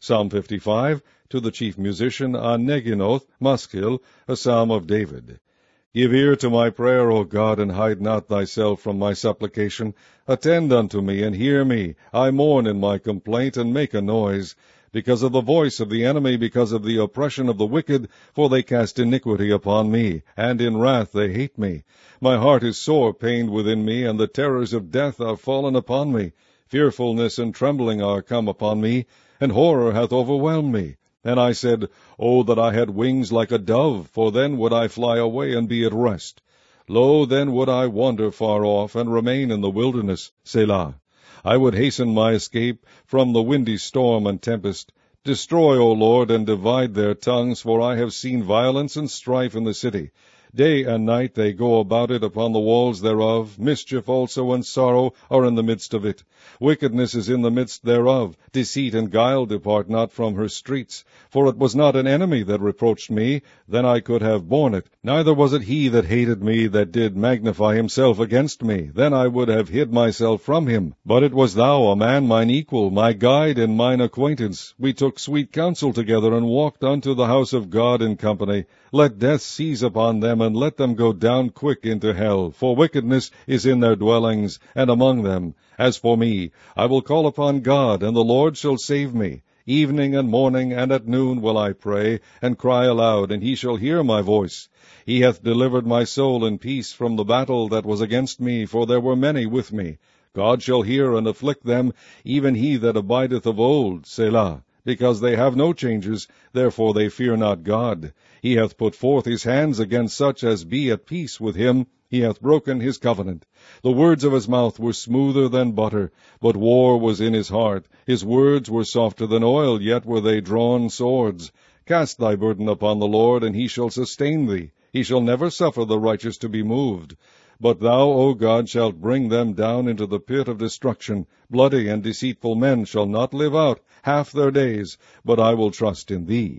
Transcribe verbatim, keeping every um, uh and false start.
Psalm fifty-five, to the chief musician on Neginoth, Maskil, a psalm of David. Give ear to my prayer, O God, and hide not thyself from my supplication. Attend unto me, and hear me. I mourn in my complaint, and make a noise, because of the voice of the enemy, because of the oppression of the wicked, for they cast iniquity upon me, and in wrath they hate me. My heart is sore pained within me, and the terrors of death are fallen upon me. Fearfulness and trembling are come upon me, and horror hath overwhelmed me. And I said, O that I had wings like a dove, for then would I fly away and be at rest. Lo, then would I wander far off, and remain in the wilderness. Selah. I would hasten my escape from the windy storm and tempest. Destroy, O Lord, and divide their tongues, for I have seen violence and strife in the city. Day and night they go about it upon the walls thereof. Mischief also and sorrow are in the midst of it. Wickedness is in the midst thereof. Deceit and guile depart not from her streets. For it was not an enemy that reproached me, then I could have borne it. Neither was it he that hated me, that did magnify himself against me. Then I would have hid myself from him. But it was thou, a man mine equal, my guide and mine acquaintance. We took sweet counsel together, and walked unto the house of God in company. Let death seize upon them, and let them go down quick into hell. For wickedness is in their dwellings, and among them. As for me, I will call upon God, and the Lord shall save me. Evening and morning and at noon will I pray, and cry aloud, and he shall hear my voice. He hath delivered my soul in peace from the battle that was against me, for there were many with me. God shall hear and afflict them, even he that abideth of old. Selah. Because they have no changes, therefore they fear not God. He hath put forth his hands against such as be at peace with him. He hath broken his covenant. The words of his mouth were smoother than butter, but war was in his heart. His words were softer than oil, yet were they drawn swords. Cast thy burden upon the Lord, and he shall sustain thee. He shall never suffer the righteous to be moved. But thou, O God, shalt bring them down into the pit of destruction. Bloody and deceitful men shall not live out half their days, but I will trust in thee.